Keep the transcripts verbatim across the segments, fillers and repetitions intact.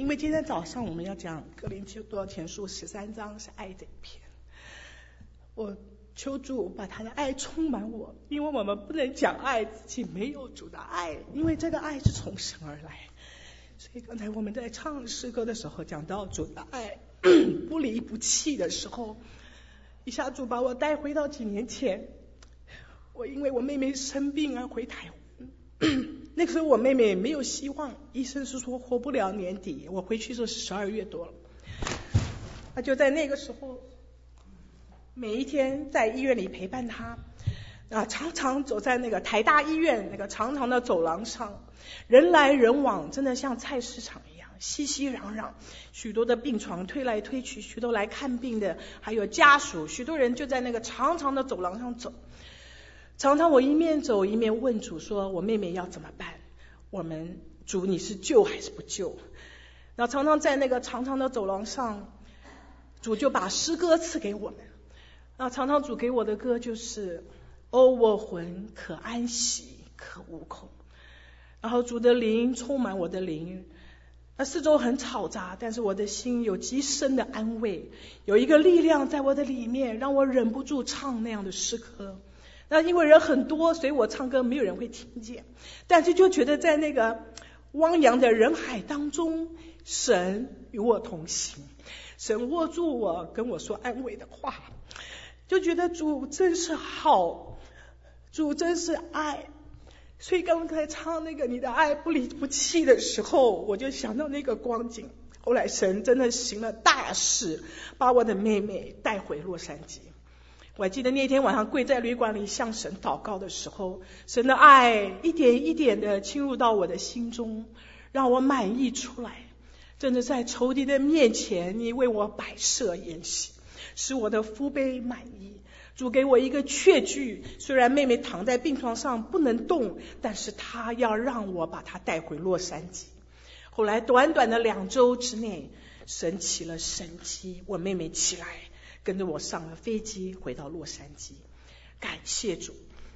为今天早上我们要讲哥林多前书十三章是爱的一篇，我求主把他的爱充满我，因为我们不能讲爱自己没有主的爱，因为这个爱是从神而来。所以刚才我们在唱诗歌的时候讲到主的爱不离不弃的时候，一下主把我带回到几年前，我因为我妹妹生病而回台湾，那个时候我妹妹没有希望，医生是说活不了年底，我回去的时候是十二月多了。那就在那个时候，每一天在医院里陪伴她，啊，常常走在那个台大医院那个长长的走廊上，人来人往，真的像菜市场一样，熙熙攘攘，许多的病床推来推去，许多来看病的，还有家属，许多人就在那个长长的走廊上走。常常我一面走一面问主说，我妹妹要怎么办？我们主你是救还是不救？然后常常在那个长长的走廊上，主就把诗歌赐给我们。然后常常主给我的歌就是哦，我魂可安息可无恐。然后主的灵充满我的灵，那四周很嘈杂，但是我的心有极深的安慰，有一个力量在我的里面，让我忍不住唱那样的诗歌。那因为人很多，所以我唱歌没有人会听见，但是就觉得在那个汪洋的人海当中，神与我同行，神握住我跟我说安慰的话，就觉得主真是好，主真是爱。所以刚才唱那个你的爱不离不弃的时候，我就想到那个光景。后来神真的行了大事，把我的妹妹带回洛杉矶。我还记得那天晚上跪在旅馆里向神祷告的时候，神的爱一点一点的侵入到我的心中，让我满溢出来。真的在仇敌的面前，你为我摆设筵席，使我的福杯满溢。主给我一个确据，虽然妹妹躺在病床上不能动，但是他要让我把她带回洛杉矶。后来短短的两周之内，神起了神迹，我妹妹起来跟着我上了飞机回到洛杉矶，感谢主。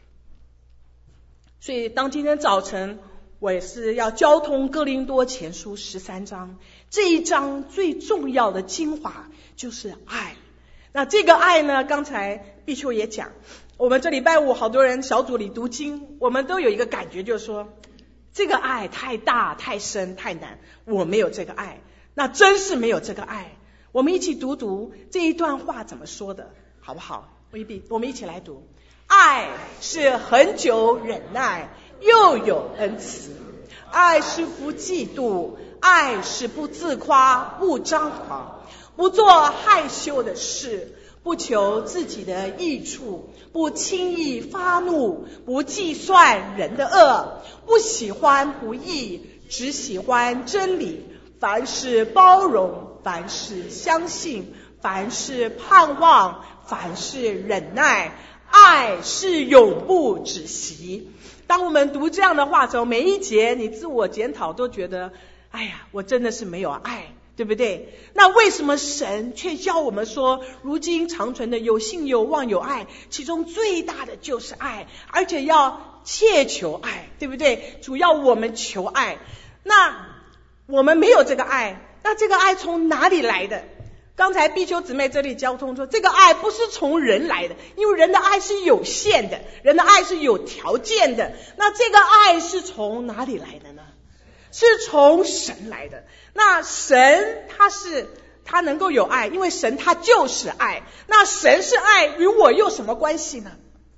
所以当今天早晨我也是要交通哥林多前书十三章，这一章最重要的精华就是爱。那这个爱呢，刚才碧秋也讲，我们这礼拜五好多人小组里读经，我们都有一个感觉，就是说这个爱太大太深太难，我没有这个爱，那真是没有这个爱。我们一起读读这一段话怎么说的好不好？我们一起来读。爱是恒久忍耐，又有恩慈；爱是不嫉妒，爱是不自夸，不张狂，不做害羞的事，不求自己的益处，不轻易发怒，不计算人的恶，不喜欢不义，只喜欢真理。凡事包容，凡事相信，凡事盼望，凡事忍耐，爱是永不止息。当我们读这样的话的时候，每一节你自我检讨都觉得，哎呀，我真的是没有爱，对不对？那为什么神却教我们说，如今长存的有信有望有爱，其中最大的就是爱，而且要切求爱，对不对？主要我们求爱，那我们没有这个爱，那这个爱从哪里来的？刚才碧秋姊妹这里交通说，这个爱不是从人来的，因为人的爱是有限的，人的爱是有条件的。那这个爱是从哪里来的呢？是从神来的。那神他是他能够有爱，因为神他就是爱。那神是爱，与我有什么关系呢？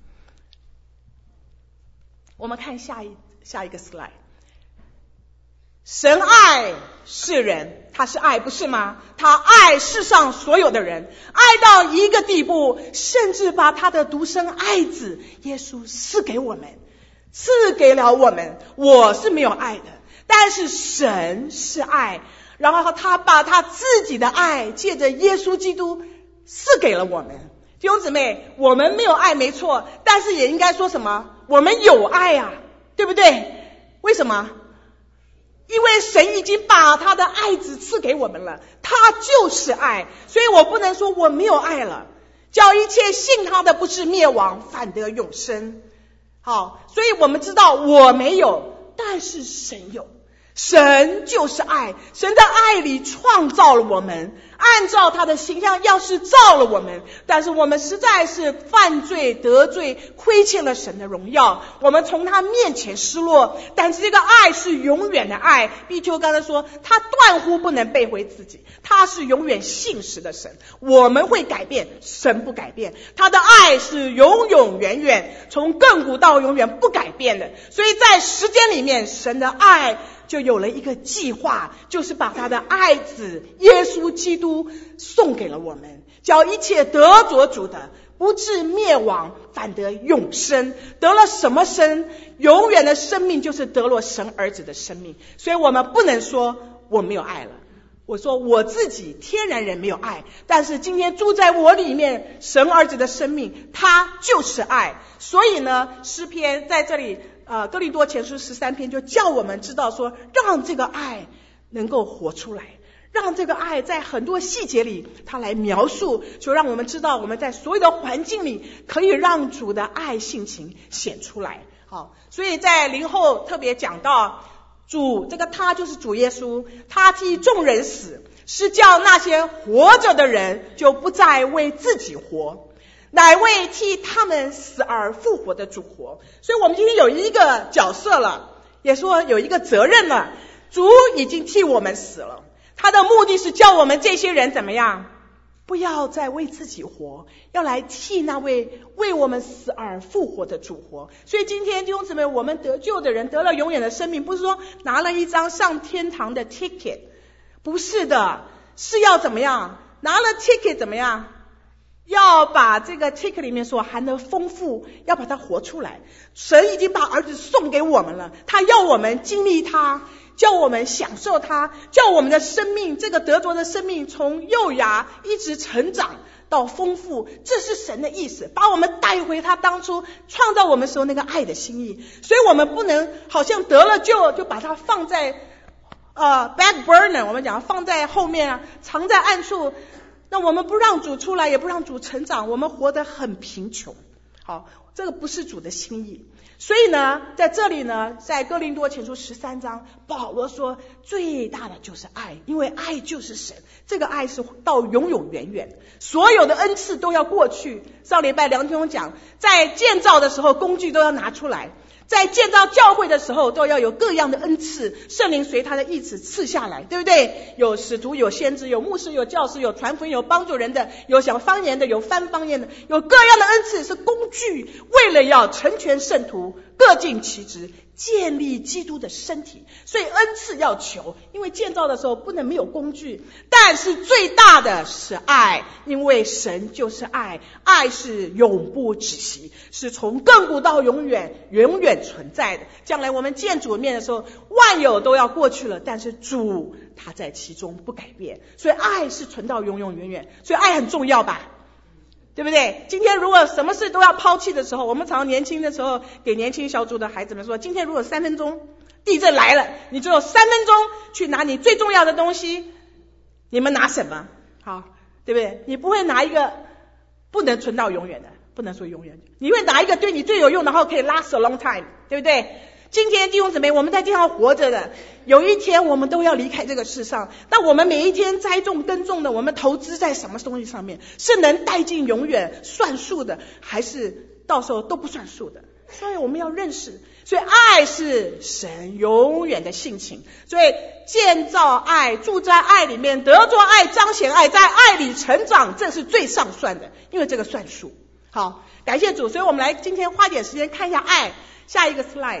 我们看下一下一个 slide。神爱世人，他是爱，不是吗？他爱世上所有的人，爱到一个地步，甚至把他的独生爱子耶稣赐给我们，赐给了我们。我是没有爱的，但是神是爱，然后他把他自己的爱借着耶稣基督赐给了我们。弟兄姊妹，我们没有爱没错，但是也应该说什么？我们有爱啊，对不对？为什么？因为神已经把他的爱子赐给我们了，他就是爱，所以我不能说我没有爱了，叫一切信他的不是灭亡，反得永生。好，所以我们知道我没有，但是神有。 神就是爱，神的爱里创造了我们，按照他的形象样式造了我们，但是我们实在是犯罪得罪，亏欠了神的荣耀，我们从他面前失落。但是这个爱是永远的爱，毕秋刚才说他断乎不能背回自己，他是永远信实的神。我们会改变，神不改变，他的爱是永永远远，从亘古到永远不改变的。所以在时间里面，神的爱就有了一个计划，就是把他的爱子耶稣基督送给了我们，叫一切得着主的不至灭亡，反得永生。得了什么生？永远的生命，就是得了神儿子的生命。所以我们不能说我没有爱了，我说我自己天然人没有爱，但是今天住在我里面神儿子的生命，他就是爱。所以呢，诗篇在这里呃，哥林多前书十三篇就叫我们知道说，让这个爱能够活出来，让这个爱在很多细节里他来描述，就让我们知道我们在所有的环境里可以让主的爱性情显出来。好，所以在林后特别讲到主，这个他就是主耶稣，他替众人死，是叫那些活着的人就不再为自己活，乃为替他们死而复活的主活。所以我们今天有一个角色了，也说有一个责任了，主已经替我们死了，他的目的是叫我们这些人怎么样，不要再为自己活，要来替那位为我们死而复活的主活。所以今天弟兄姊妹，我们得救的人得了永远的生命，不是说拿了一张上天堂的 ticket， 不是的，是要怎么样，拿了 ticket 怎么样，要把这个 ticket 里面所含的丰富要把它活出来。神已经把儿子送给我们了，他要我们经历他，叫我们享受他，叫我们的生命，这个得着的生命从幼芽一直成长到丰富，这是神的意思，把我们带回他当初创造我们时候那个爱的心意。所以我们不能好像得了救就把它放在呃 back burner， 我们讲放在后面啊，藏在暗处，那我们不让主出来，也不让主成长，我们活得很贫穷。好，这个不是主的心意。所以呢，在这里呢，在哥林多前书十三章，保罗说最大的就是爱，因为爱就是神，这个爱是到永永远远，所有的恩赐都要过去。上礼拜梁天兄讲，在建造的时候工具都要拿出来，在建造教会的时候都要有各样的恩赐，圣灵随他的意志赐下来，对不对？有使徒，有先知，有牧师，有教师，有传福音，有帮助人的，有讲方言的，有翻方言的，有各样的恩赐，是工具，为了要成全圣徒，各尽其职，建立基督的身体。所以恩赐要求，因为建造的时候不能没有工具，但是最大的是爱，因为神就是爱，爱是永不止息，是从亘古到永远永远存在的。将来我们见主面的时候，万有都要过去了，但是主他在其中不改变，所以爱是存到永永远远。所以爱很重要吧，对不对？今天如果什么事都要抛弃的时候，我们常常年轻的时候给年轻小组的孩子们说，今天如果三分钟地震来了，你只有三分钟去拿你最重要的东西，你们拿什么？好，对不对？你不会拿一个不能存到永远的，不能说永远，你会拿一个对你最有用，然后可以 last a long time， 对不对？今天弟兄姊妹，我们在地上活着的，有一天我们都要离开这个世上，那我们每一天栽种耕种的，我们投资在什么东西上面？是能带进永远算数的，还是到时候都不算数的？所以我们要认识，所以爱是神永远的性情，所以建造爱，住在爱里面，得着爱，彰显爱，在爱里成长，这是最上算的，因为这个算数。好，感谢主。所以我们来今天花点时间看一下爱。下一个 slide，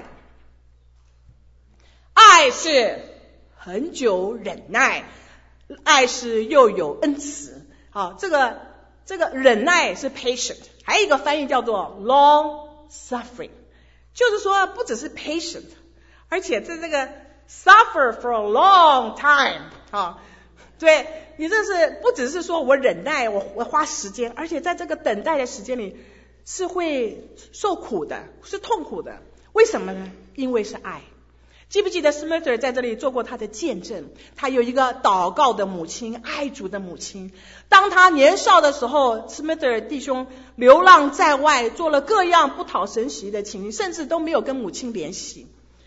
爱是恒久忍耐，爱是又有恩慈。好，这个这个忍耐是 patient， 还有一个翻译叫做 long suffering， 就是说不只是 patient， 而且在这个 suffer for a long time。好，对，你这是不只是说我忍耐，我我花时间，而且在这个等待的时间里是会受苦的，是痛苦的。为什么呢？因为是爱。记不记得 Smith 在这里做过他的见证？他有一个祷告的母亲，爱主的母亲。当他年少的时候， Smith 弟兄流浪在外，做了各样不讨神喜的情，甚至都没有跟母亲联系。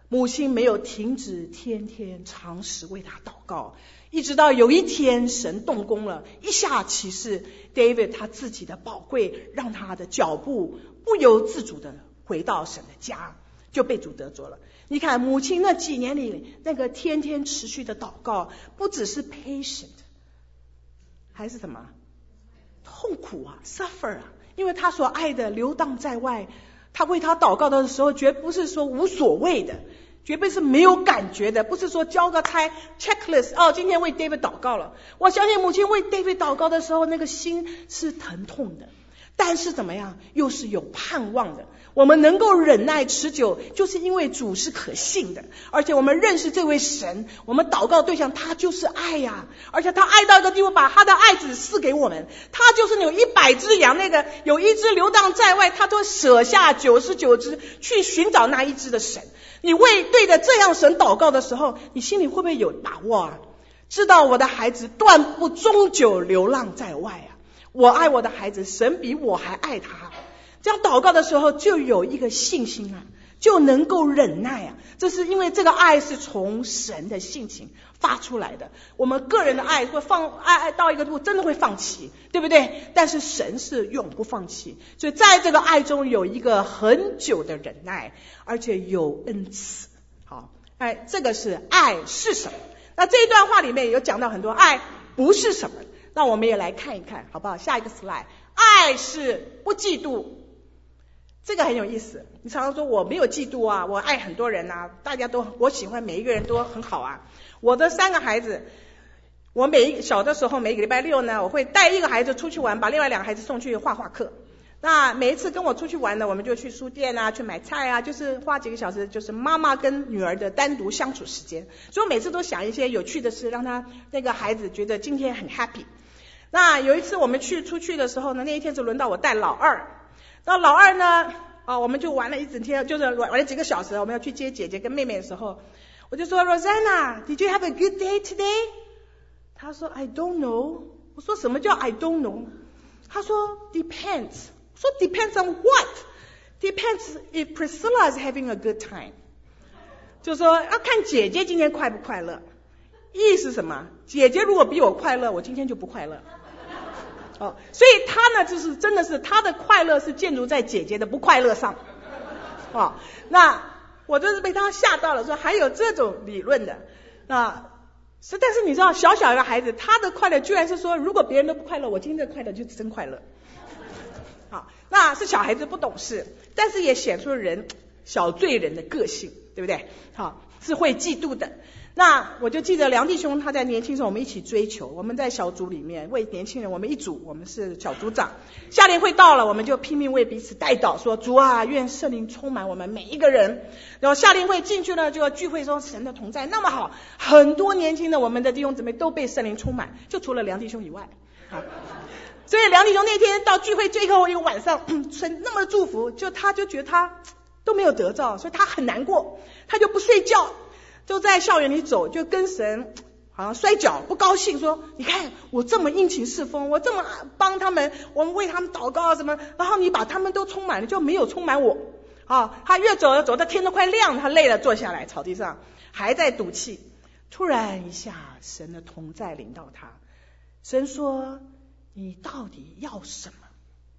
母亲没有停止天天常时为他祷告，一直到有一天神动工了，一下启示 David 他自己的宝贵，让他的脚步不由自主的回到神的家，就被主得着了。你看母亲那几年里那个天天持续的祷告，不只是 patient， 还是什么痛苦啊 suffer 啊，因为他所爱的流荡在外，他为他祷告的时候绝不是说无所谓的，绝不是没有感觉的，不是说交个差 checklist 哦，今天为 David 祷告了。我相信母亲为 David 祷告的时候，那个心是疼痛的，但是怎么样，又是有盼望的。我们能够忍耐持久，就是因为主是可信的，而且我们认识这位神，我们祷告对象他就是爱呀、啊，而且他爱到一个地步，把他的爱子赐给我们。他就是有一百只羊，那个有一只流荡在外，他都舍下九十九只去寻找那一只的神。你为对着这样神祷告的时候，你心里会不会有把握啊？知道我的孩子断不终久流浪在外啊！我爱我的孩子，神比我还爱他。这样祷告的时候就有一个信心啊，就能够忍耐啊。这是因为这个爱是从神的性情发出来的。我们个人的爱会放爱爱到一个度真的会放弃，对不对？但是神是永不放弃，所以在这个爱中有一个很久的忍耐，而且有恩慈。好，哎，这个是爱是什么？那这一段话里面有讲到很多爱不是什么，那我们也来看一看好不好？下一个 slide， 爱是不嫉妒。这个很有意思，你常常说我没有嫉妒啊，我爱很多人啊，大家都我喜欢每一个人都很好啊。我的三个孩子，我每一小的时候每个礼拜六呢，我会带一个孩子出去玩，把另外两个孩子送去画画课。那每一次跟我出去玩呢，我们就去书店啊，去买菜啊，就是花几个小时，就是妈妈跟女儿的单独相处时间。所以我每次都想一些有趣的事，让他那个孩子觉得今天很 happy。那有一次我们去出去的时候呢，那一天就轮到我带老二。那老二呢，啊，我们就玩了一整天，就是玩了几个小时。我们要去接姐姐跟妹妹的时候，我就说 Rosanna, did you have a good day today? 她说 I don't know。我说什么叫 I don't know？ 她说 depends。我说 depends on what？ Depends if Priscilla is having a good time。就说要看姐姐今天快不快乐。意思什么？姐姐如果比我快乐，我今天就不快乐。哦，所以他呢，就是真的是他的快乐是建筑在姐姐的不快乐上。哦，那我真是被他吓到了，说还有这种理论的啊！是，但是你知道，小小一个孩子，他的快乐居然是说，如果别人都不快乐，我今天的快乐就是真快乐。好，那是小孩子不懂事，但是也显出了人小罪人的个性，对不对？好，是会嫉妒的。那我就记得梁弟兄他在年轻时候我们一起追求，我们在小组里面为年轻人，我们一组，我们是小组长。夏令会到了，我们就拼命为彼此代祷，说主啊，愿圣灵充满我们每一个人。然后夏令会进去了，就要聚会说神的同在那么好，很多年轻的我们的弟兄姊妹都被圣灵充满，就除了梁弟兄以外。好，所以梁弟兄那天到聚会最后一个晚上，神那么祝福，就他就觉得他都没有得着，所以他很难过，他就不睡觉。就在校园里走，就跟神好像摔跤，不高兴，说你看我这么殷勤侍奉，我这么帮他们，我们为他们祷告什么，然后你把他们都充满了，就没有充满我啊！他越走走到天都快亮，他累了，坐下来草地上还在赌气。突然一下，神的同在领到他，神说你到底要什么？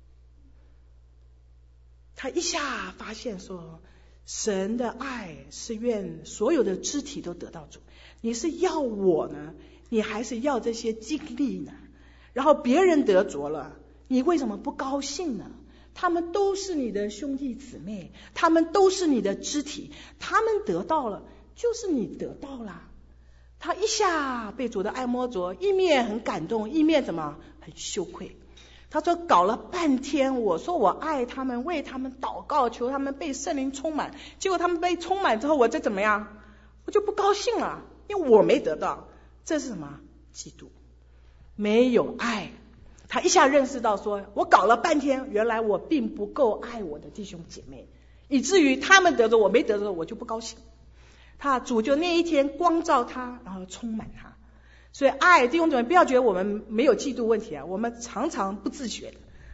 他一下发现说，神的爱是愿所有的肢体都得到主。你是要我呢，你还是要这些经历呢？然后别人得着了，你为什么不高兴呢？他们都是你的兄弟姊妹，他们都是你的肢体，他们得到了，就是你得到了。他一下被主的爱摸着，一面很感动，一面怎么很羞愧。他说搞了半天，我说我爱他们，为他们祷告，求他们被圣灵充满，结果他们被充满之后，我这怎么样？我就不高兴了，因为我没得到。这是什么？嫉妒，没有爱。他一下认识到说，我搞了半天，原来我并不够爱我的弟兄姐妹，以至于他们得着我没得着，我就不高兴。他主就那一天光照他，然后充满他。所以爱弟兄姊妹，不要觉得我们没有嫉妒问题啊，我们常常不自觉的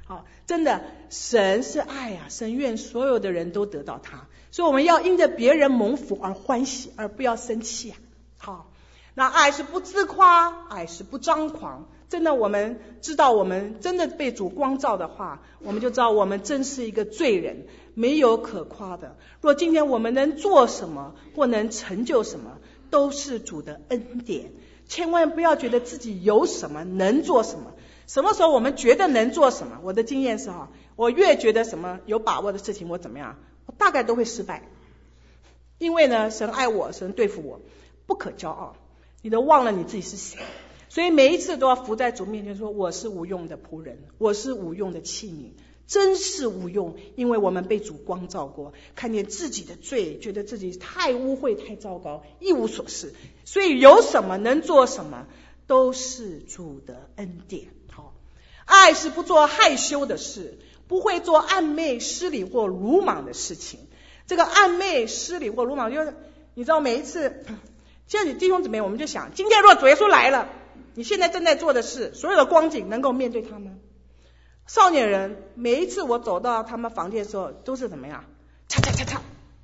好，真的，神是爱啊，神愿所有的人都得到他，所以我们要因着别人蒙福而欢喜，而不要生气啊。好，那爱是不自夸，爱是不张狂。真的，我们知道我们真的被主光照的话，我们就知道我们真是一个罪人，没有可夸的。若今天我们能做什么或能成就什么，都是主的恩典。千万不要觉得自己有什么能做什么，什么时候我们觉得能做什么，我的经验是哈，我越觉得什么有把握的事情，我怎么样，我大概都会失败。因为呢，神爱我，神对付我，不可骄傲，你都忘了你自己是谁。所以每一次都要伏在主面前说，我是无用的仆人，我是无用的器皿，真是无用。因为我们被主光照过，看见自己的罪，觉得自己太污秽太糟糕，一无所事。所以有什么能做什么，都是主的恩典。好，爱是不做害羞的事，不会做暧昧失礼或鲁莽的事情。这个暧昧失礼或鲁莽，就是你知道每一次现在弟兄姊妹，我们就想，今天若主耶稣来了，你现在正在做的事，所有的光景能够面对他们。少年人每一次我走到他们房间的时候，都是怎么样？嚓嚓嚓嚓，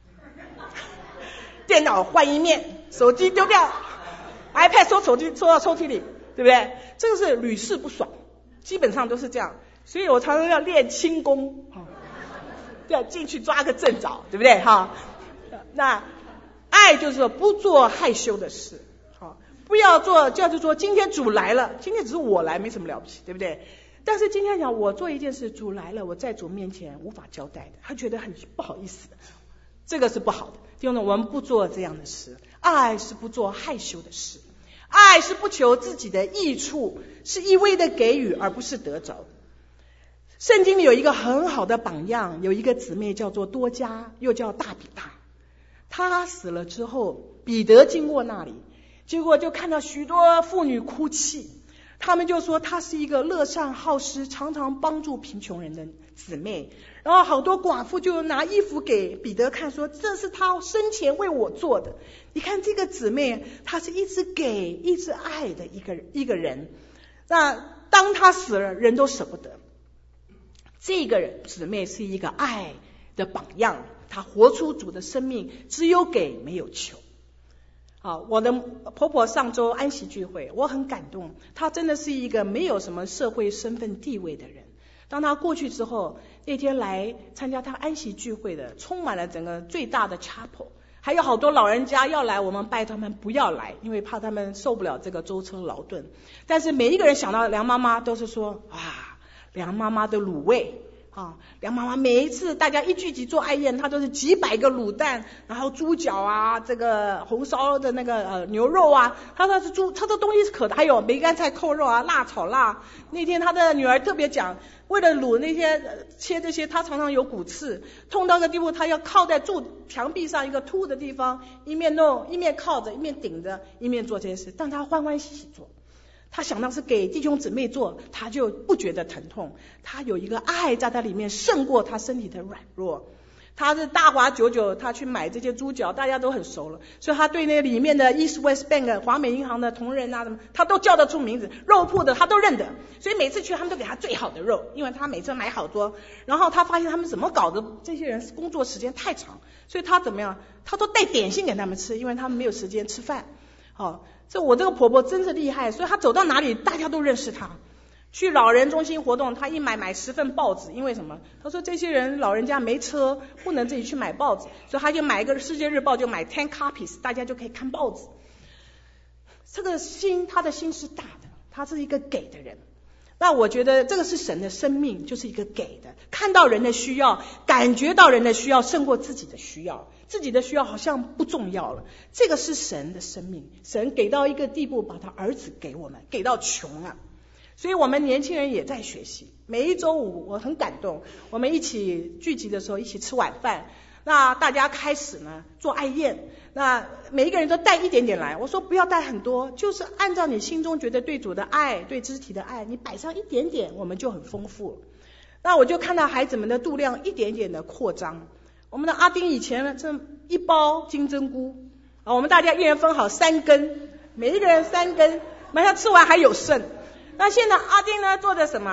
电脑换一面，手机丢掉 ，iPad 收手机收到抽屉里，对不对？这个是屡试不爽，基本上都是这样。所以我常常要练轻功，要进去抓个正着，对不对？哈，那爱就是说不做害羞的事。不要做，就是说今天主来了，今天只是我来，没什么了不起，对不对？但是今天讲我做一件事，主来了，我在主面前无法交代的，他觉得很不好意思，这个是不好的。弟兄们，我们不做这样的事，爱是不做害羞的事，爱是不求自己的益处，是一味的给予，而不是得着。圣经里有一个很好的榜样，有一个姊妹叫做多加，又叫大比大。她死了之后，彼得经过那里，结果就看到许多妇女哭泣，他们就说她是一个乐善好施，常常帮助贫穷人的姊妹。然后好多寡妇就拿衣服给彼得看，说这是她生前为我做的。你看这个姊妹，她是一直给一直爱的一个一个人。那当她死了，人都舍不得。这个人姊妹是一个爱的榜样，她活出主的生命，只有给没有求。好，我的婆婆上周安息聚会，我很感动，她真的是一个没有什么社会身份地位的人。当她过去之后，那天来参加她安息聚会的，充满了整个最大的 chapel， 还有好多老人家要来，我们拜他们不要来，因为怕他们受不了这个舟车劳顿。但是每一个人想到梁妈妈，都是说哇，梁妈妈的卤味啊，梁妈妈每一次大家一聚集做爱宴，她都是几百个卤蛋，然后猪脚啊，这个红烧的那个呃牛肉啊，她说是猪，她的东西是可的，还有梅干菜扣肉啊，辣炒辣。那天她的女儿特别讲，为了卤那些、呃、切这些，她常常有骨刺，痛到个地步，她要靠在柱墙壁上一个凸的地方，一面弄一面靠着，一面顶着，一面做这些事，但她欢欢喜喜做。他想到是给弟兄姊妹做，他就不觉得疼痛，他有一个爱在他里面胜过他身体的软弱。他是大华九九，他去买这些猪脚，大家都很熟了，所以他对那里面的 East West Bank 华美银行的同仁啊什么，他都叫得出名字，肉铺的他都认得，所以每次去他们都给他最好的肉，因为他每次买好多。然后他发现他们怎么搞的，这些人工作时间太长，所以他怎么样，他都带点心给他们吃，因为他们没有时间吃饭。好，这我这个婆婆真是厉害，所以她走到哪里大家都认识她。去老人中心活动，她一买买十份报纸，因为什么？她说这些人老人家没车，不能自己去买报纸，所以她就买一个世界日报，就买 ten copies， 大家就可以看报纸。这个心，她的心是大的，她是一个给的人。那我觉得这个是神的生命，就是一个给的，看到人的需要，感觉到人的需要胜过自己的需要，自己的需要好像不重要了。这个是神的生命，神给到一个地步，把他儿子给我们，给到穷啊。所以我们年轻人也在学习，每一周五我很感动，我们一起聚集的时候一起吃晚饭，那大家开始呢做爱宴，那每一个人都带一点点来，我说不要带很多，就是按照你心中觉得对主的爱，对肢体的爱，你摆上一点点，我们就很丰富。那我就看到孩子们的度量一点点的扩张。我们的阿丁以前呢，这一包金针菇啊，我们大家一人分好三根，每一个人三根，马上吃完还有剩。那现在阿丁呢做的什么？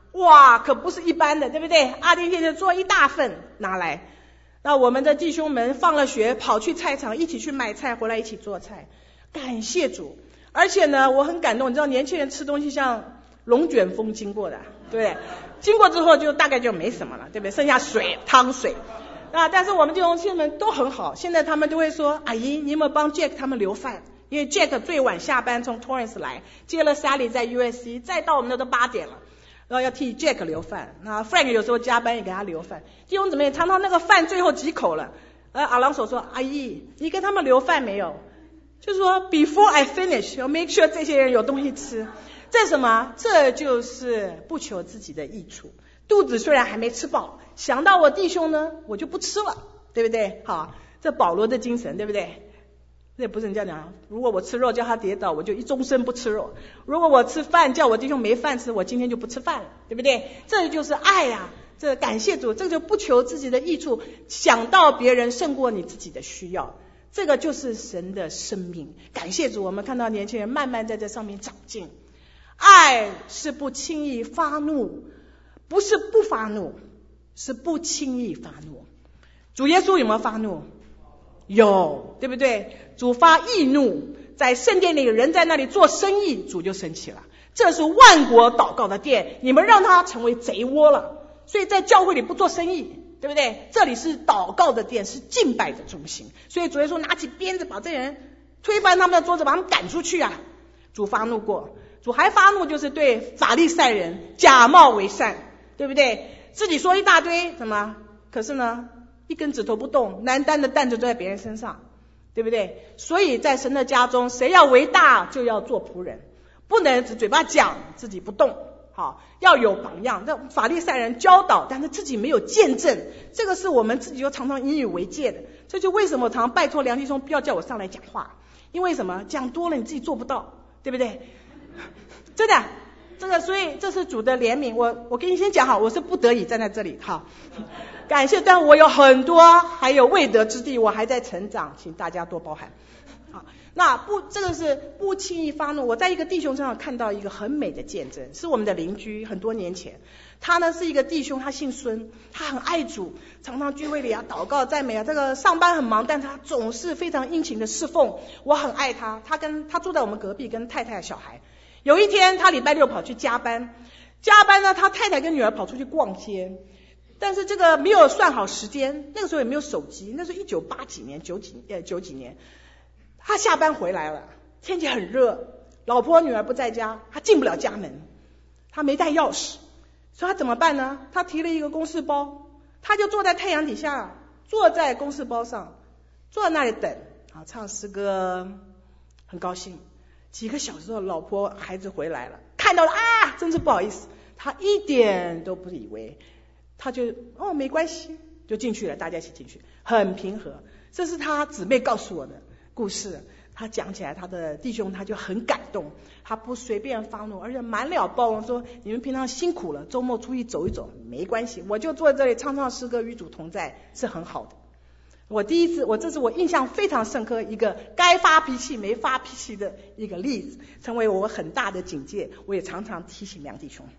哇，可不是一般的，对不对？阿丁天天做一大份拿来，那我们的弟兄们放了学跑去菜场一起去买菜，回来一起做菜，感谢主。而且呢，我很感动，你知道年轻人吃东西像龙卷风经过的，对不对？经过之后就大概就没什么了，对不对？剩下水汤水啊。但是我们弟兄现在都很好，现在他们都会说，阿姨你有没有帮 Jack 他们留饭？因为 Jack 最晚下班从 Torrance 来接了 Sally 在 U S C， 再到我们那都八点了，然后要替 Jack 留饭。那 Frank 有时候加班也给他留饭。弟兄姊妹，常常那个饭最后几口了，呃，阿郎所说，阿姨你给他们留饭没有？就是说 before I finish， 要 make sure 这些人有东西吃。这什么？这就是不求自己的益处。肚子虽然还没吃饱，想到我弟兄呢，我就不吃了，对不对？好，这保罗的精神，对不对？这不是人家讲，如果我吃肉叫他跌倒，我就一终身不吃肉；如果我吃饭叫我弟兄没饭吃，我今天就不吃饭了，对不对？这就是爱呀、啊！这感谢主，这就不求自己的益处，想到别人胜过你自己的需要，这个就是神的生命。感谢主，我们看到年轻人慢慢在这上面长进。爱是不轻易发怒，不是不发怒，是不轻易发怒。主耶稣有没有发怒？有，对不对？主发易怒，在圣殿里人在那里做生意，主就生气了。这是万国祷告的殿，你们让他成为贼窝了。所以在教会里不做生意，对不对？这里是祷告的殿，是敬拜的中心。所以主耶稣拿起鞭子把这人推翻他们的桌子，把他们赶出去啊。主发怒过，主还发怒，就是对法利赛人假冒为善，对不对？自己说一大堆什么，可是呢一根指头不动，难担的担子都在别人身上，对不对？所以在神的家中，谁要为大就要做仆人，不能只嘴巴讲自己不动，好，要有榜样。这法利赛人教导，但是自己没有见证，这个是我们自己又常常引以为戒的。这就为什么我常常拜托梁弟兄不要叫我上来讲话，因为什么？讲多了你自己做不到，对不对？真的，这个所以这是主的怜悯。我我跟你先讲好，我是不得已站在这里，好，感谢。但我有很多还有未得之地，我还在成长，请大家多包涵。好，那不这个是不轻易发怒。我在一个弟兄身上看到一个很美的见证，是我们的邻居，很多年前，他呢是一个弟兄，他姓孙，他很爱主，常常聚会里啊祷告赞美啊，这个上班很忙，但他总是非常殷勤的侍奉，我很爱他。他跟他住在我们隔壁，跟太太小孩。有一天他礼拜六跑去加班，加班呢他太太跟女儿跑出去逛街，但是这个没有算好时间，那个时候也没有手机，那是一九八几年九几呃九几年。他下班回来了，天气很热，老婆女儿不在家，他进不了家门，他没带钥匙，所以他怎么办呢？他提了一个公事包，他就坐在太阳底下，坐在公事包上，坐在那里等啊，唱诗歌，很高兴。几个小时后，老婆孩子回来了，看到了啊，真是不好意思，他一点都不以为，他就哦没关系，就进去了，大家一起进去，很平和。这是他姊妹告诉我的故事，他讲起来，他的弟兄他就很感动，他不随便发怒，而且满了包容，说你们平常辛苦了，周末出去走一走没关系，我就坐在这里唱唱诗歌，与主同在，是很好的。我第一次，我这是我印象非常深刻一个该发脾气没发脾气的一个例子，成为我很大的警戒。我也常常提醒梁弟兄。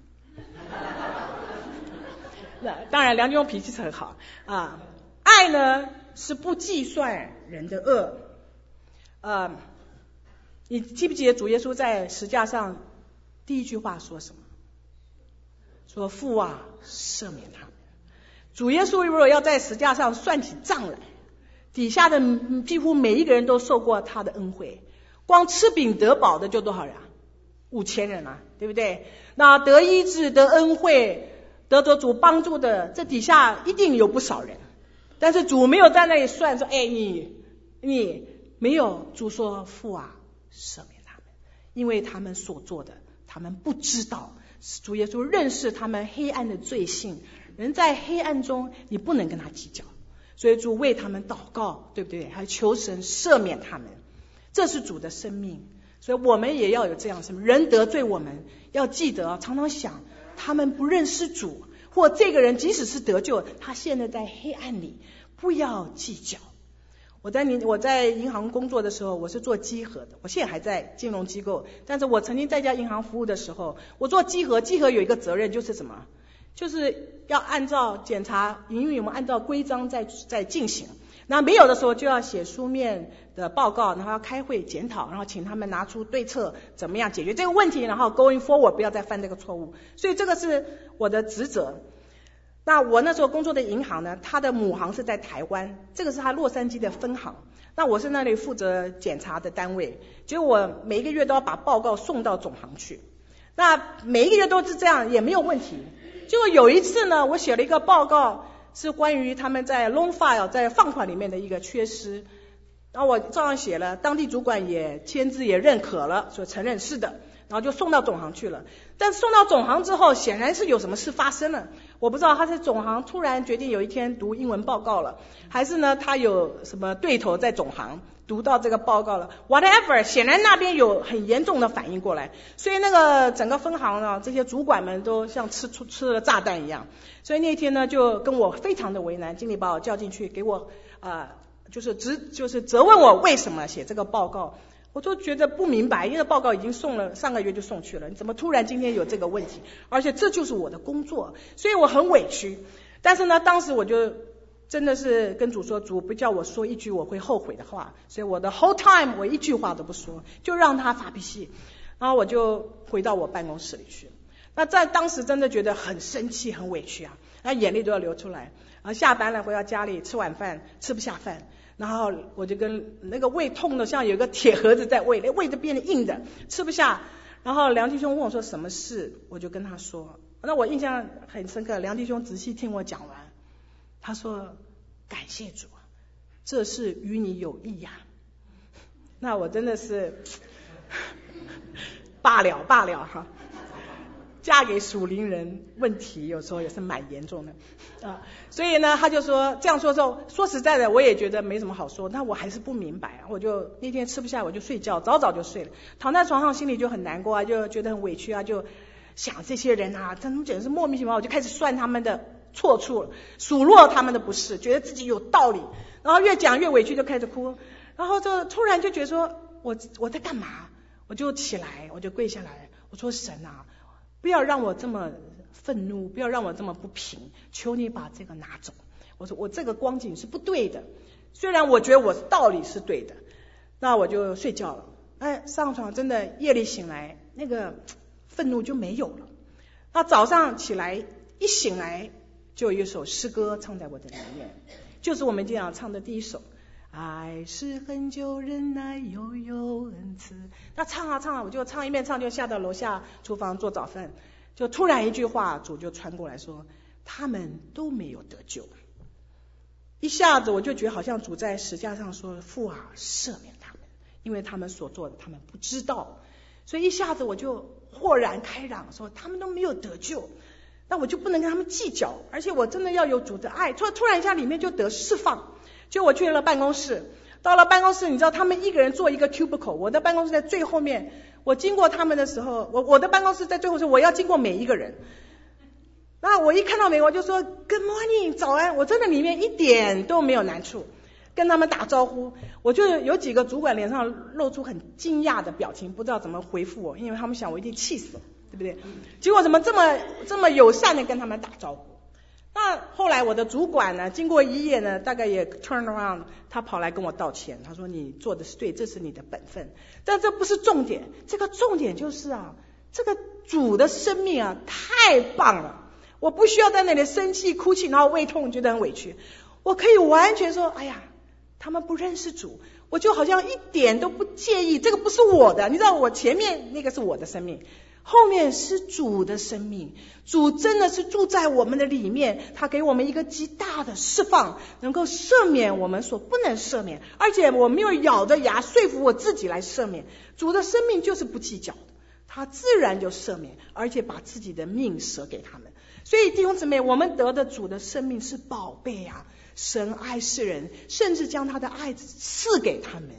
那当然，梁弟兄脾气是很好啊。爱呢是不计算人的恶。呃，你记不记得主耶稣在十架上第一句话说什么？说父啊，赦免他们。主耶稣如果要在十架上算起账来，底下的几乎每一个人都受过他的恩惠，光吃饼得饱的就多少人啊？五千人啊，对不对？那得医治、得恩惠、得着主帮助的，这底下一定有不少人。但是主没有在那里算说，哎，你你没有。主说父啊，赦免他们，因为他们所做的，他们不知道。主耶稣认识他们黑暗的罪性，人在黑暗中，你不能跟他计较。所以主为他们祷告，对不对？还求神赦免他们，这是主的生命。所以我们也要有这样的生命。人得罪我们，要记得常常想，他们不认识主，或这个人即使是得救，他现在在黑暗里，不要计较。 我在你我在银行工作的时候，我是做稽核的，我现在还在金融机构，但是我曾经在一家银行服务的时候，我做稽核，稽核有一个责任就是什么？就是要按照检查营运有没有按照规章在在进行。那没有的时候就要写书面的报告，然后要开会检讨，然后请他们拿出对策，怎么样解决这个问题，然后 going forward 不要再犯这个错误。所以这个是我的职责。那我那时候工作的银行呢，它的母行是在台湾，这个是它洛杉矶的分行。那我是那里负责检查的单位，结果我每一个月都要把报告送到总行去。那每一个月都是这样，也没有问题。结果有一次呢，我写了一个报告，是关于他们在 loan file 在放款里面的一个缺失，然后我照样写了，当地主管也签字也认可了，说承认是的，然后就送到总行去了。但送到总行之后，显然是有什么事发生了，我不知道他在总行突然决定有一天读英文报告了，还是呢他有什么对头在总行读到这个报告了 whatever， 显然那边有很严重的反应过来，所以那个整个分行呢，这些主管们都像吃出吃了炸弹一样，所以那天呢就跟我非常的为难，经理把我叫进去给我呃就是直就是责问我为什么写这个报告，我都觉得不明白，因为报告已经送了，上个月就送去了，你怎么突然今天有这个问题？而且这就是我的工作，所以我很委屈。但是呢，当时我就真的是跟主说，主不叫我说一句我会后悔的话，所以我的 whole time 我一句话都不说，就让他发脾气，然后我就回到我办公室里去。那在当时真的觉得很生气很委屈啊，那眼泪都要流出来。然后下班了回到家里吃晚饭吃不下饭，然后我就跟那个胃痛的像有个铁盒子在胃里，胃都变得硬的吃不下。然后梁弟兄问我说什么事，我就跟他说，那我印象很深刻，梁弟兄仔细听我讲完，他说感谢主，这事与你有益呀、啊。那我真的是罢了罢了哈，嫁给属灵人问题有时候也是蛮严重的啊，所以呢他就说这样说之后，说实在的我也觉得没什么好说，但我还是不明白，我就那天吃不下我就睡觉，早早就睡了，躺在床上心里就很难过啊，就觉得很委屈啊，就想这些人啊，他们简直是莫名其妙，我就开始算他们的错处，数落他们的不是，觉得自己有道理，然后越讲越委屈就开始哭，然后就突然就觉得说我我在干嘛，我就起来我就跪下来，我说神啊，不要让我这么愤怒，不要让我这么不平，求你把这个拿走。我说我这个光景是不对的，虽然我觉得我道理是对的，那我就睡觉了。哎，上床真的夜里醒来，那个愤怒就没有了。那早上起来一醒来，就有一首诗歌唱在我的里面，就是我们经常唱的第一首。爱是恒久忍耐又有恩慈。那唱啊唱啊，我就唱一遍唱就下到楼下厨房做早饭，就突然一句话，主就传过来说，他们都没有得救。一下子我就觉得好像主在十架上说，父啊赦免他们，因为他们所做的他们不知道。所以一下子我就豁然开朗，说他们都没有得救，那我就不能跟他们计较，而且我真的要有主的爱。突突然一下里面就得释放。就我去了办公室，到了办公室，你知道他们一个人坐一个 cubicle， 我的办公室在最后面，我经过他们的时候，我我的办公室在最后，我要经过每一个人。那我一看到美国就说 Good morning 早安，我真的里面一点都没有难处，跟他们打招呼，我就有几个主管脸上露出很惊讶的表情，不知道怎么回复我，因为他们想我一定气死了，对不对？结果怎么这么这么友善的跟他们打招呼。那后来我的主管呢，经过一夜呢，大概也 turn around， 他跑来跟我道歉，他说你做的是对，这是你的本分，但这不是重点，这个重点就是啊，这个主的生命啊太棒了，我不需要在那里生气哭泣，然后胃痛觉得很委屈，我可以完全说，哎呀，他们不认识主，我就好像一点都不介意，这个不是我的，你知道我前面那个是我的生命，后面是主的生命，主真的是住在我们的里面，他给我们一个极大的释放，能够赦免我们所不能赦免，而且我没有咬着牙说服我自己来赦免，主的生命就是不计较的，他自然就赦免，而且把自己的命舍给他们。所以弟兄姊妹，我们得的主的生命是宝贝啊，神爱世人，甚至将他的爱赐给他们。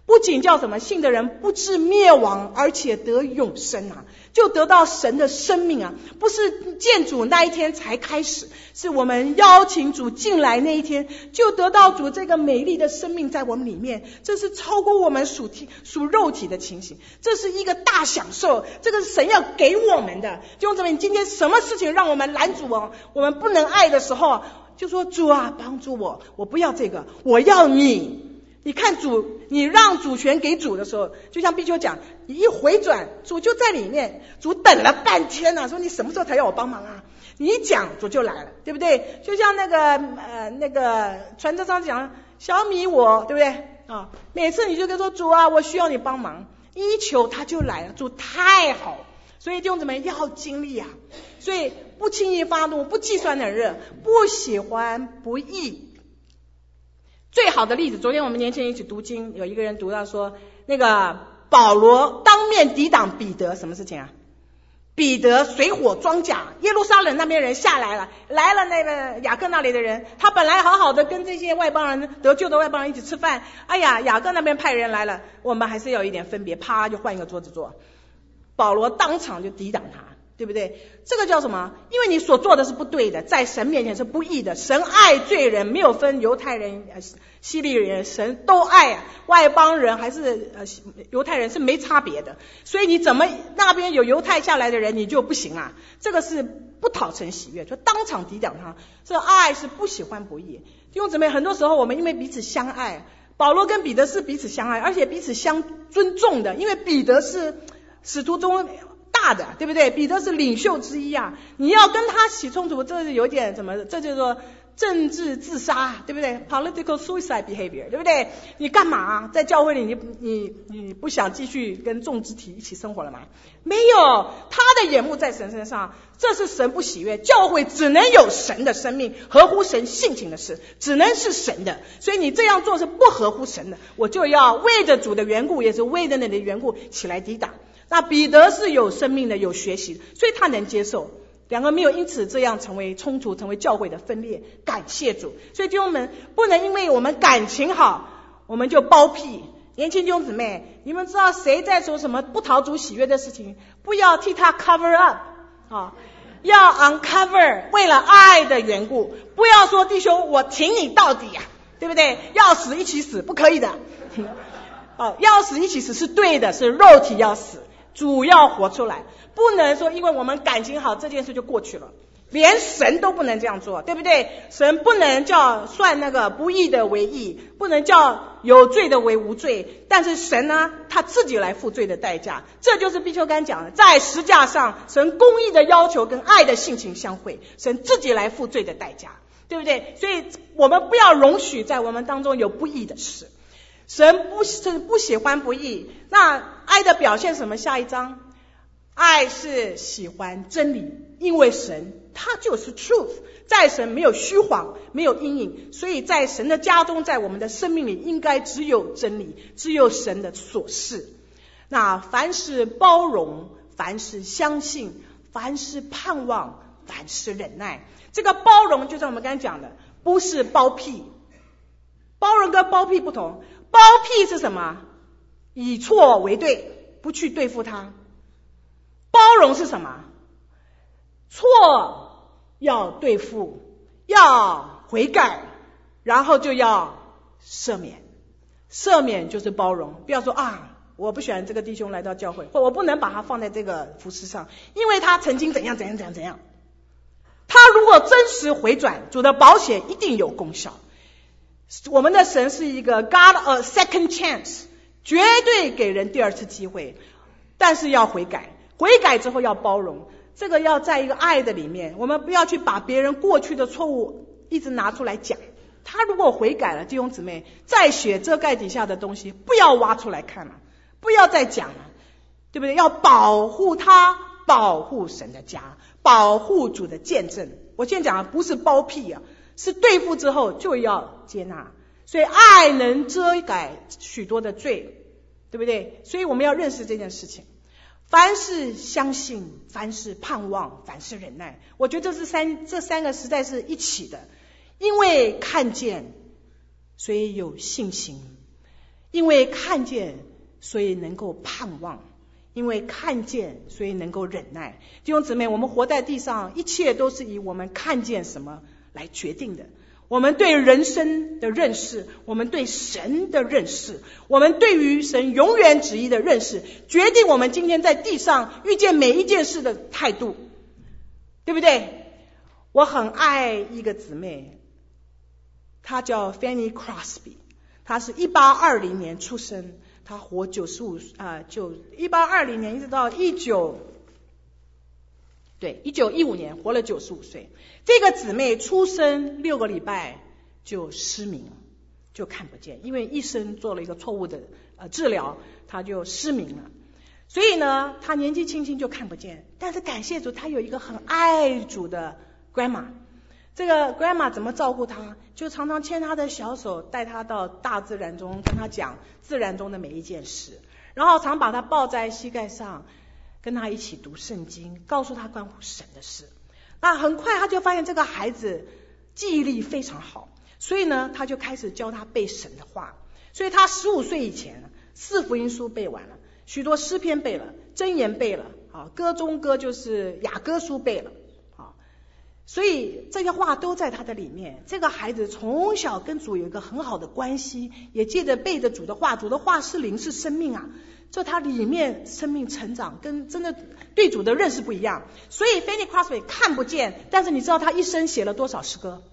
不仅叫什么信的人不至灭亡，而且得永生啊，就得到神的生命啊，不是见主那一天才开始，是我们邀请主进来那一天，就得到主这个美丽的生命在我们里面，这是超过我们属体属肉体的情形，这是一个大享受，这个是神要给我们的。弟兄姊妹，你今天什么事情让我们拦阻我我们不能爱的时候，就说主啊帮助我，我不要这个，我要你。你看主，你让主权给主的时候，就像必修讲，你一回转，主就在里面。主等了半天啊，说你什么时候才要我帮忙啊？你一讲，主就来了，对不对？就像那个呃那个传道上讲小米我，对不对啊？每次你就跟说主啊，我需要你帮忙，一求他就来了，主太好。所以弟兄姊妹要经历啊，所以不轻易发怒，不计算冷热，不喜欢不义。最好的例子，昨天我们年轻人一起读经，有一个人读到说，那个保罗当面抵挡彼得，什么事情啊？彼得水火装甲，耶路撒冷那边人下来了，来了那个雅各那里的人，他本来好好的跟这些外邦人得救的外邦人一起吃饭，哎呀，雅各那边派人来了，我们还是要有一点分别，啪就换一个桌子坐，保罗当场就抵挡他，对不对？这个叫什么？因为你所做的是不对的，在神面前是不义的。神爱罪人，没有分犹太人、呃、希利人，神都爱啊，外邦人还是呃犹太人是没差别的。所以你怎么那边有犹太下来的人，你就不行啊？这个是不讨神喜悦，就当场抵挡他。这爱是不喜欢不义。弟兄姊妹，很多时候我们因为彼此相爱，保罗跟彼得是彼此相爱，而且彼此相尊重的，因为彼得是使徒中大的，对不对？彼得是领袖之一啊，你要跟他起冲突，这是有点什么？这就是说政治自杀，对不对？ political suicide behavior， 对不对？你干嘛在教会里你你你不想继续跟众肢体一起生活了吗？没有，他的眼目在神身上，这是神不喜悦。教会只能有神的生命，合乎神性情的事，只能是神的，所以你这样做是不合乎神的，我就要为着主的缘故，也是为着你的缘故起来抵挡。那彼得是有生命的，有学习的，所以他能接受，两个没有因此这样成为冲突，成为教会的分裂。感谢主。所以弟兄们不能因为我们感情好我们就包庇。年轻弟兄姊妹，你们知道谁在说什么不讨主喜悦的事情，不要替他 cover up 啊，要 uncover， 为了爱的缘故，不要说弟兄我挺你到底啊，对不对？要死一起死，不可以的哦，要死一起死是对的，是肉体要死，主要活出来，不能说因为我们感情好这件事就过去了，连神都不能这样做，对不对？神不能叫算那个不义的为义，不能叫有罪的为无罪，但是神呢，他自己来付罪的代价。这就是必修干讲的，在十字架上神公义的要求跟爱的性情相会，神自己来付罪的代价，对不对？所以我们不要容许在我们当中有不义的事。神不是不喜欢不义，那爱的表现什么？下一章，爱是喜欢真理，因为神他就是 truth， 在神没有虚谎，没有阴影，所以在神的家中，在我们的生命里应该只有真理，只有神的所示。那凡是包容，凡是相信，凡是盼望，凡是忍耐。这个包容就像我们刚才讲的，不是包庇，包容跟包庇不同。包庇是什么？以错为对，不去对付他。包容是什么？错要对付，要悔改，然后就要赦免。赦免就是包容。不要说啊，我不喜欢这个弟兄来到教会，或我不能把他放在这个服事上，因为他曾经怎样怎样怎样怎样。他如果真实回转，主的保险一定有功效。我们的神是一个 God a second chance， 绝对给人第二次机会，但是要悔改，悔改之后要包容，这个要在一个爱的里面。我们不要去把别人过去的错误一直拿出来讲，他如果悔改了，弟兄姊妹，在血遮盖底下的东西不要挖出来看了，不要再讲了，对不对？要保护他，保护神的家，保护主的见证。我现在讲的不是包庇啊，是对付之后就要接纳，所以爱能遮盖许多的罪，对不对？所以我们要认识这件事情。凡是相信，凡是盼望，凡是忍耐，我觉得这是三这三个实在是一起的。因为看见，所以有信心； 因为看见，所以能够盼望；因为看见，所以能够忍耐。弟兄姊妹，我们活在地上，一切都是以我们看见什么来决定的。我们对人生的认识，我们对神的认识，我们对于神永远旨意的认识，决定我们今天在地上遇见每一件事的态度，对不对？我很爱一个姊妹，她叫 Fanny Crosby， 她是一八二零年出生，她活九十五啊，就一八二零年一直到一九。对，一九一五年活了九十五岁。这个姊妹出生六个礼拜就失明，就看不见，因为医生做了一个错误的呃治疗，她就失明了。所以呢，她年纪轻轻就看不见。但是感谢主，她有一个很爱主的 grandma。这个 grandma 怎么照顾她？就常常牵她的小手，带她到大自然中，跟她讲自然中的每一件事，然后常把她抱在膝盖上，跟他一起读圣经，告诉他关乎神的事。那很快他就发现这个孩子记忆力非常好，所以呢他就开始教他背神的话。所以他十五岁以前，四福音书背完了，许多诗篇背了，箴言背了，啊，歌中歌就是雅歌书背了，啊，所以这些话都在他的里面。这个孩子从小跟主有一个很好的关系，也借着背着主的话，主的话是灵是生命啊，这他里面生命成长跟真的对主的认识不一样。所以 Fanny Crosby 看不见，但是你知道他一生写了多少诗歌？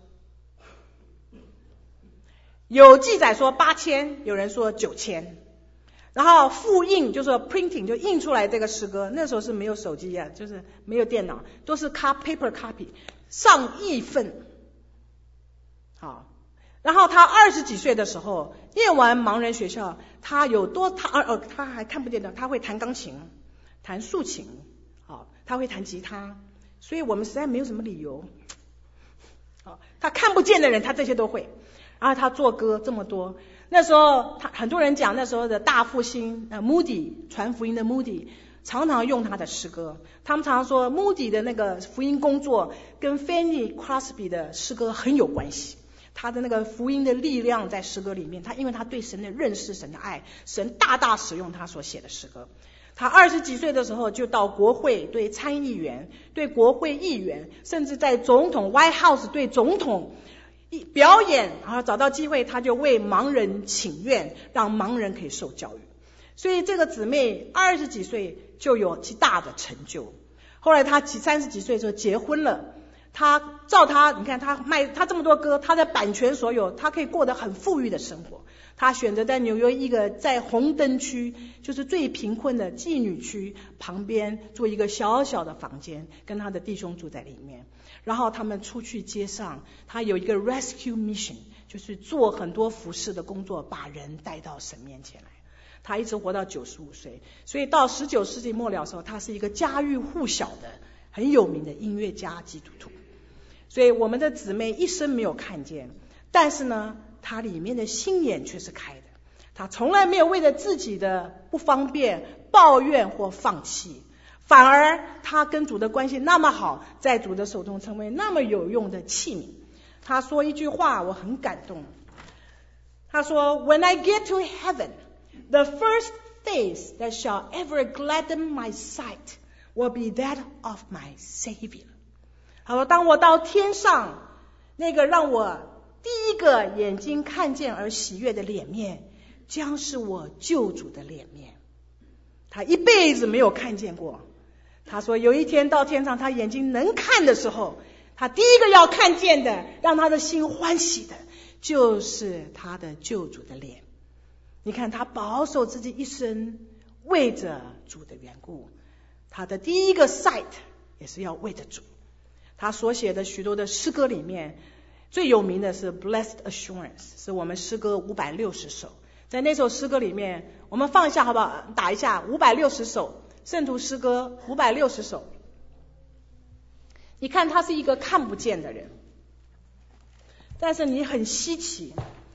有记载说八千，有人说九千。然后复印就是说 printing 就印出来这个诗歌，那时候是没有手机啊，就是没有电脑，都是 paper copy， 上亿份。好，然后他二十几岁的时候念完盲人学校，他有多他呃他还看不见的，他会弹钢琴，弹竖琴，好，他会弹吉他，所以我们实在没有什么理由。好，他看不见的人，他这些都会。然后他做歌这么多，那时候他很多人讲那时候的大复兴，呃 Moody 传福音的 Moody 常常用他的诗歌，他们常常说 Moody 的那个福音工作跟 Fanny Crosby 的诗歌很有关系。他的那个福音的力量在诗歌里面，他因为他对神的认识，神的爱，神大大使用他所写的诗歌。他二十几岁的时候就到国会对参议员、对国会议员，甚至在总统 White House 对总统表演，然后找到机会他就为盲人请愿，让盲人可以受教育。所以这个姊妹二十几岁就有极大的成就。后来她三十几岁的时候结婚了，他照他，你看他卖他这么多歌，他的版权所有，他可以过得很富裕的生活。他选择在纽约一个在红灯区，就是最贫困的妓女区旁边做一个小小的房间，跟他的弟兄住在里面。然后他们出去街上，他有一个 rescue mission， 就是做很多服侍的工作，把人带到神面前来。他一直活到九十五岁，所以到十九世纪末了的时候，他是一个家喻户晓的很有名的音乐家基督徒。所以我们的姊妹一生没有看见，但是呢，她里面的心眼却是开的。她从来没有为了自己的不方便抱怨或放弃，反而她跟主的关系那么好，在主的手中成为那么有用的器皿。她说一句话我很感动，她说 When I get to heaven, the first face that shall ever gladden my sight will be that of my Savior。他说当我到天上，那个让我第一个眼睛看见而喜悦的脸面，将是我救主的脸面。他一辈子没有看见过。他说有一天到天上，他眼睛能看的时候，他第一个要看见的，让他的心欢喜的，就是他的救主的脸。你看他保守自己一生，为着主的缘故，他的第一个 sight 也是要为着主。他所写的许多的诗歌里面，最有名的是 Blessed Assurance， 是我们诗歌五百六十首。在那首诗歌里面，我们放一下好不好？打一下五百六十首圣徒诗歌五百六十首。你看他是一个看不见的人，但是你很稀奇。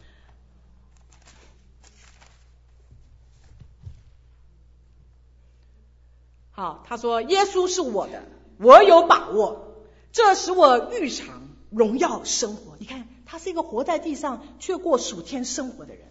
好，他说耶稣是我的，我有把握，这使我预尝荣耀生活。你看他是一个活在地上却过属天生活的人。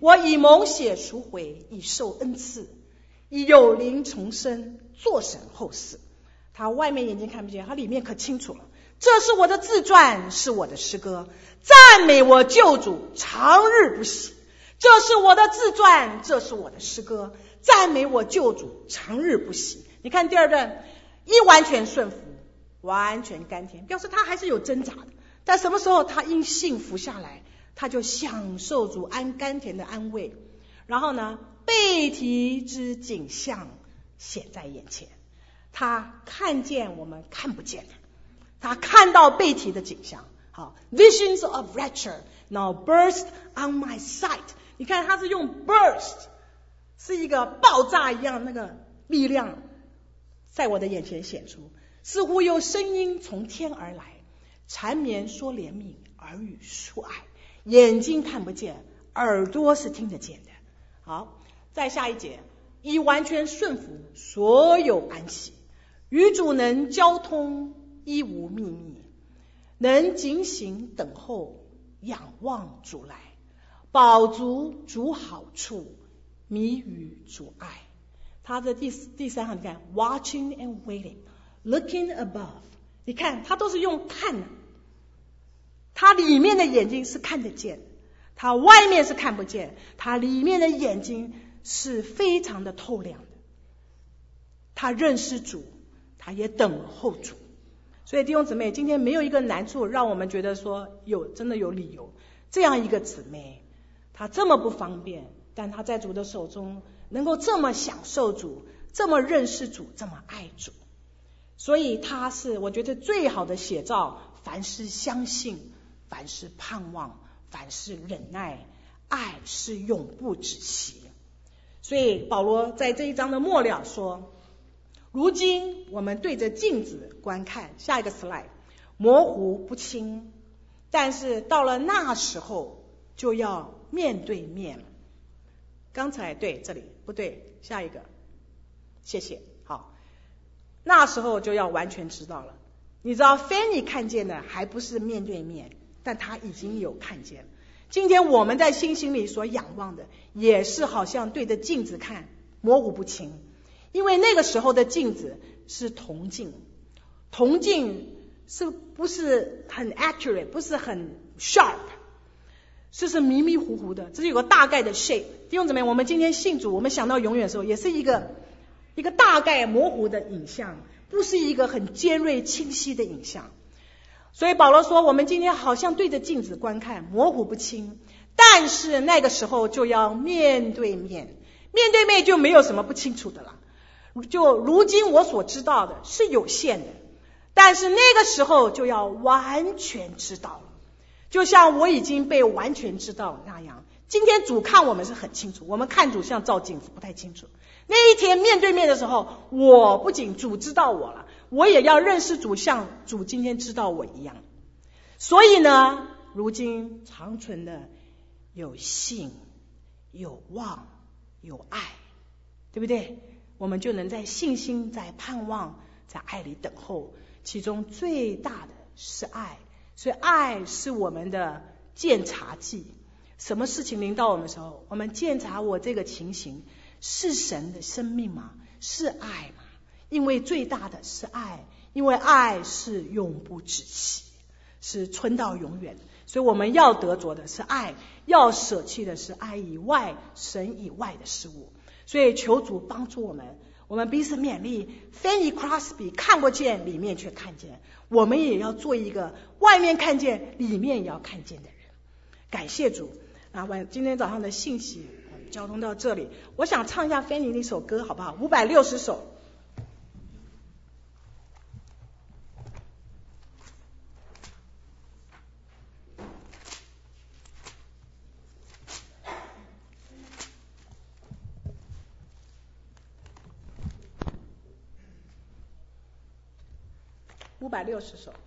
我以蒙血赎回，以受恩赐，以有灵重生，作神后嗣。他外面眼睛看不见，他里面可清楚了。这是我的自传，是我的诗歌，赞美我救主，长日不息。这是我的自传，这是我的诗歌，赞美我救主，长日不息。你看第二段，一完全顺服，完全甘甜，表示他还是有挣扎的，但什么时候他因信服下来，他就享受主安甘甜的安慰。然后呢，被提之景象显在眼前，他看见我们看不见的，他看到被提的景象。好 ，Visions of rapture now burst on my sight。你看，他是用 burst， 是一个爆炸一样那个力量，在我的眼前显出，似乎有声音从天而来，缠绵说怜悯，耳语说爱，眼睛看不见，耳朵是听得见的。好，再下一节，以完全顺服，所有安息，与主能交通，一无秘密，能警醒等候，仰望主来，饱足主好处，迷于主爱。他的第第三行，你看 watching and waiting looking above， 你看他都是用看的，他里面的眼睛是看得见，他外面是看不见，他里面的眼睛是非常的透亮的。他认识主，他也等候主。所以弟兄姊妹，今天没有一个难处让我们觉得说有真的有理由。这样一个姊妹，她这么不方便，但她在主的手中能够这么享受主，这么认识主，这么爱主，所以她是我觉得最好的写照。凡事相信，凡事盼望，凡事忍耐，爱是永不止息。所以保罗在这一章的末了说，如今我们对着镜子观看，下一个 slide， 模糊不清，但是到了那时候就要面对面。刚才对，这里不对，下一个，谢谢。好，那时候就要完全知道了。你知道 Fanny 看见的还不是面对面，但他已经有看见。今天我们在信心里所仰望的，也是好像对着镜子看，模糊不清。因为那个时候的镜子是铜镜，铜镜是不是很 accurate， 不是很 sharp， 这是迷迷糊糊的，这是有个大概的 shape。 弟兄姊妹，我们今天信主，我们想到永远的时候，也是一个一个大概模糊的影像，不是一个很尖锐清晰的影像。所以保罗说，我们今天好像对着镜子观看，模糊不清，但是那个时候就要面对面，面对面就没有什么不清楚的了。就如今我所知道的是有限的，但是那个时候就要完全知道了，就像我已经被完全知道那样。今天主看我们是很清楚，我们看主像照镜子，不太清楚。那一天面对面的时候，我不仅主知道我了，我也要认识主，像主今天知道我一样。所以呢，如今长存的有信，有望，有爱，对不对？我们就能在信心，在盼望，在爱里等候，其中最大的是爱。所以爱是我们的鉴察剂，什么事情临到我们的时候，我们鉴察我这个情形是神的生命吗？是爱吗？因为最大的是爱，因为爱是永不止息，是存到永远。所以我们要得着的是爱，要舍弃的是爱以外，神以外的事物。所以求主帮助我们，我们彼此勉励。Fanny Crosby 看不见，里面却看见，我们也要做一个外面看见，里面也要看见的人。感谢主啊！晚今天早上的信息交通到这里，我想唱一下 Fanny 那首歌好不好？五百六十首。五百六十首，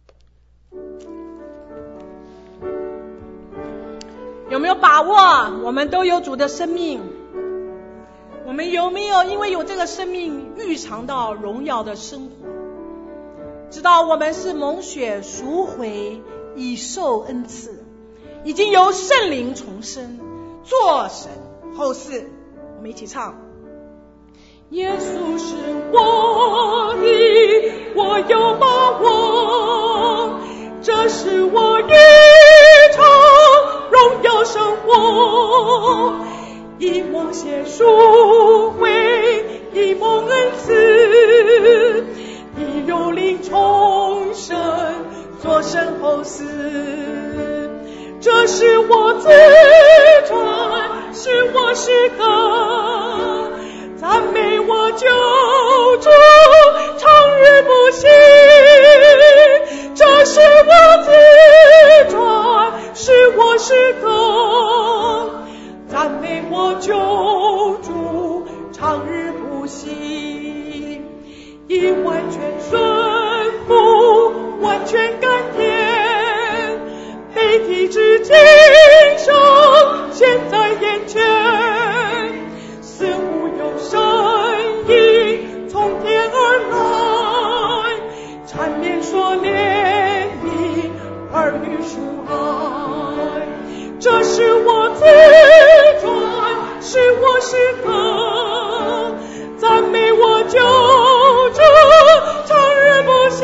有没有把握？我们都有主的生命，我们有没有因为有这个生命预尝到荣耀的生活？知道我们是蒙血赎回，已受恩赐，已经由圣灵重生， 做神后事。我们一起唱。 耶稣是我的，我有把握，这是我一场荣耀生活，以默写赎回，以蒙恩赐，以有灵重生，做神后事。这是我自传，是我诗歌，赞美我救主，长日不息。这是我自传，是我诗歌，赞美我救主，长日不息。以完全顺服，完全甘甜，被体之今生现在眼前，似乎有声音从天而来，缠绵说怜悯儿女属爱。这是我自传，是我诗歌，赞美我救主，长日不息。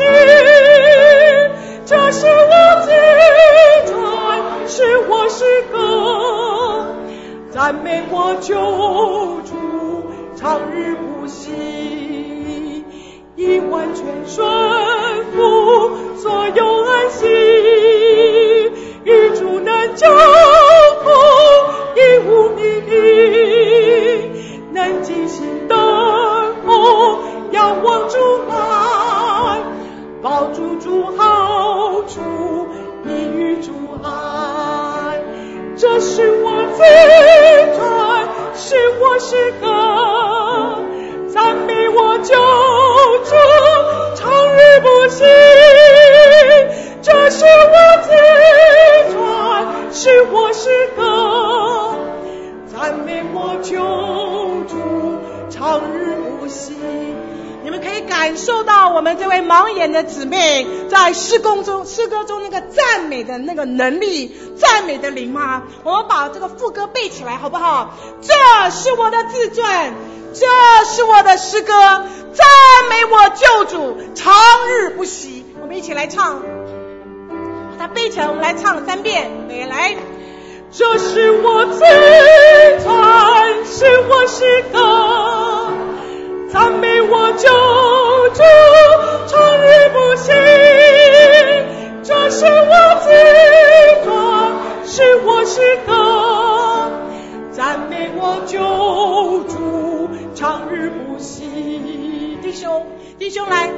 这是我自传，是我诗歌，赞美我救主，长日不息。以完全顺服，所有安息，与主能交通，亦无秘密，能尽心等候，仰望主爱，抱住主好处，你与主爱。这是我自传，是我诗歌，赞美我救主，长日不息。这是我自传，是我诗歌，赞美我救主，长日不息。 你们可以感受到我们这位盲眼的姊妹在诗歌中诗歌中那个赞美的那个能力，赞美的灵吗？我们把这个副歌背起来好不好？这是我的自传，这是我的诗歌，赞美我救主，长日不息。我们一起来唱，把它背起来，我们来唱三遍。来， 这是我自传，是我诗歌，赞美我救主，长日不息。这是我自传，是我诗歌，赞美我救主，长日不息。 弟兄弟兄来，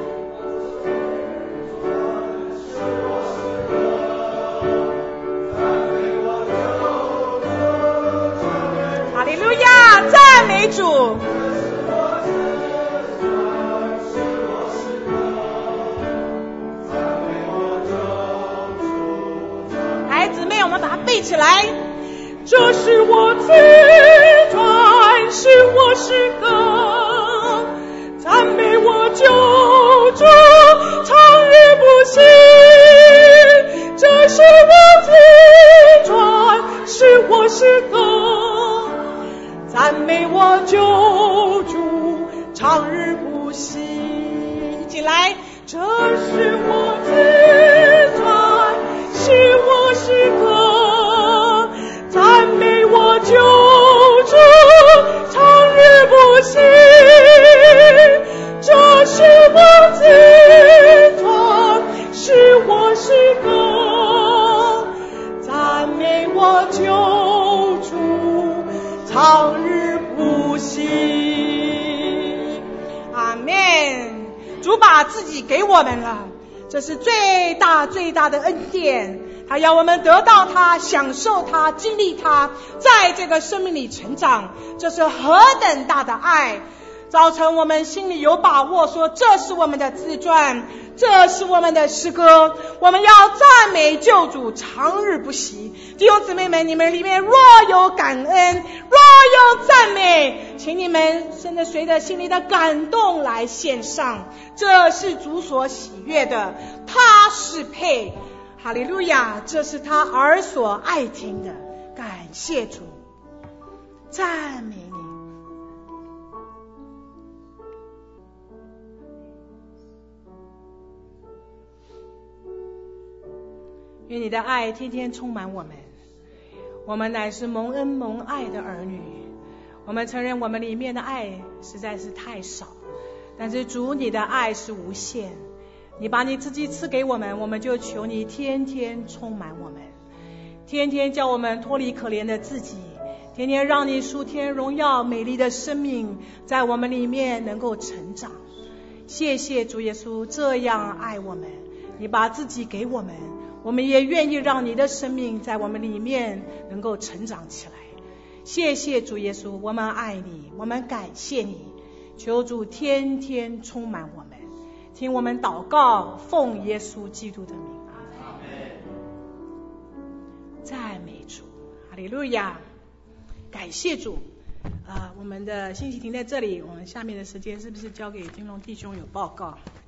哈利路亚，赞美主。来，姊妹，我们把它背起来。 这是我自传，是我诗歌，赞美我救主，长日不息。这是我自传，是我诗歌，赞美我救主，长日不息。 一起来， 这是我自传，是我诗歌，赞美我救主，长日不息。这是我自传，是我诗歌，赞美我救主，长日不息。 阿们。主把自己给我们了，这是最大最大的恩典。他要我们得到他，享受他，经历他，在这个生命里成长，这是何等大的爱。早晨我们心里有把握说，这是我们的自传，这是我们的诗歌，我们要赞美救主，长日不息。弟兄姊妹们，你们里面若有感恩，若有赞美，请你们现在随着心里的感动来献上，这是主所喜悦的，他是配。哈利路亚，这是他儿所爱听的，感谢主。 赞美你。愿你的爱天天充满我们，我们乃是蒙恩蒙爱的儿女。我们承认我们里面的爱实在是太少，但是主，你的爱是无限，你把你自己赐给我们，我们就求你天天充满我们，天天叫我们脱离可怜的自己，天天让你属天荣耀美丽的生命在我们里面能够成长。谢谢主耶稣这样爱我们，你把自己给我们，我们也愿意让你的生命在我们里面能够成长起来。谢谢主耶稣，我们爱你，我们感谢你，求主天天充满我们，听我们祷告，奉耶稣基督的名，阿们。赞美主，哈利路亚，感谢主。啊、呃，我们的信息停在这里，我们下面的时间是不是交给金龙弟兄有报告？